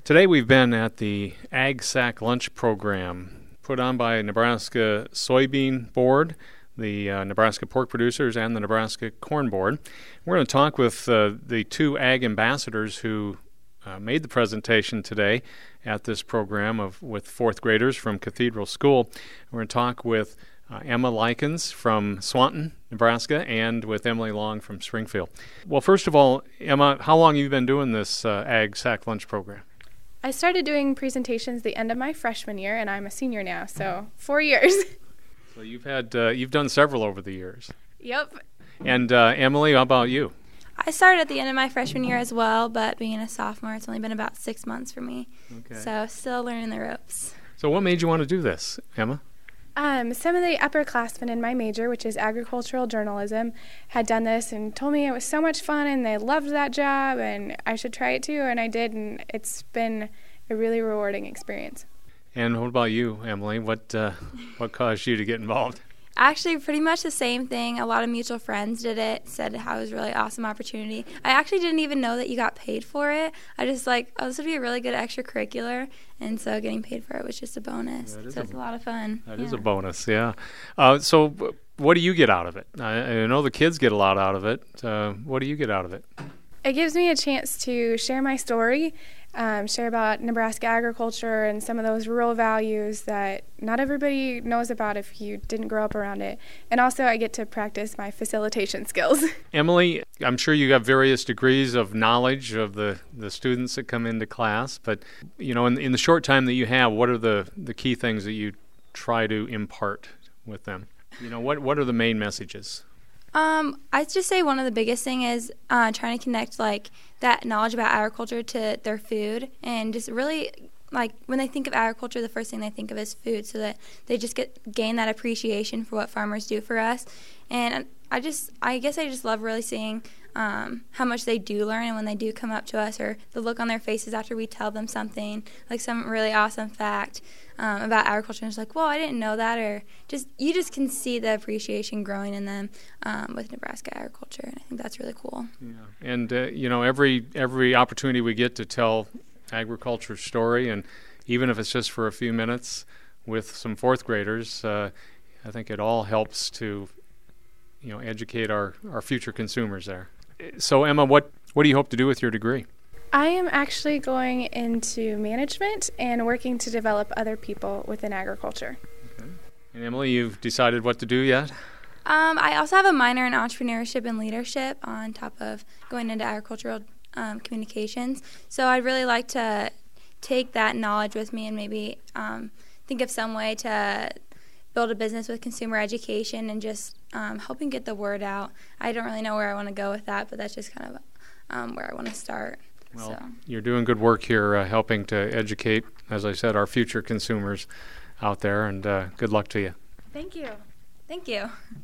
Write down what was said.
Today we've been at the Ag Sack Lunch Program put on by Nebraska Soybean Board, the Nebraska Pork Producers, and the Nebraska Corn Board. We're going to talk with the two ag ambassadors who made the presentation today at this program with fourth graders from Cathedral School. We're going to talk with Emma Likens from Swanton, Nebraska, and with Emily Long from Springfield. Well, first of all, Emma, how long have you been doing this Ag Sack Lunch Program? I started doing presentations the end of my freshman year, and I'm a senior now, so 4 years. So you've done several over the years. Yep. And Emily, how about you? I started at the end of my freshman year as well, but being a sophomore, it's only been about 6 months for me. Okay. So still learning the ropes. So what made you want to do this, Emma? Some of the upperclassmen in my major, which is agricultural journalism, had done this and told me it was so much fun and they loved that job and I should try it too, and I did, and it's been a really rewarding experience. And what about you, Emily? What caused you to get involved? Actually, pretty much the same thing. A lot of mutual friends did it, said how it was a really awesome opportunity. I actually didn't even know that you got paid for it. I just this would be a really good extracurricular, and so getting paid for it was just a bonus. So it's a lot of fun. That is a bonus, yeah. So what do you get out of it? I know the kids get a lot out of it. What do you get out of it? It gives me a chance to share my story, share about Nebraska agriculture and some of those rural values that not everybody knows about if you didn't grow up around it. And also I get to practice my facilitation skills. Emily, I'm sure you got various degrees of knowledge of the students that come into class, but you know, in the short time that you have, what are the key things that you try to impart with them? You know, what are the main messages? I'd just say one of the biggest thing is trying to connect that knowledge about agriculture to their food, and just really when they think of agriculture, the first thing they think of is food, so that they just gain that appreciation for what farmers do for us. And I guess I just love really seeing how much they do learn, and when they do come up to us, or the look on their faces after we tell them something, like some really awesome fact about agriculture, and it's like, well, I didn't know that, or you just can see the appreciation growing in them with Nebraska agriculture, and I think that's really cool. Yeah, and you know, every opportunity we get to tell agriculture story, and even if it's just for a few minutes with some fourth graders, I think it all helps to educate our future consumers there. So Emma, what do you hope to do with your degree? I am actually going into management and working to develop other people within agriculture. Okay. And Emily, you've decided what to do yet? I also have a minor in entrepreneurship and leadership on top of going into agricultural communications. So I'd really like to take that knowledge with me and maybe think of some way to build a business with consumer education and just helping get the word out. I don't really know where I want to go with that, but that's just kind of where I want to start. Well, so. You're doing good work here helping to educate, as I said, our future consumers out there, and good luck to you. Thank you. Thank you.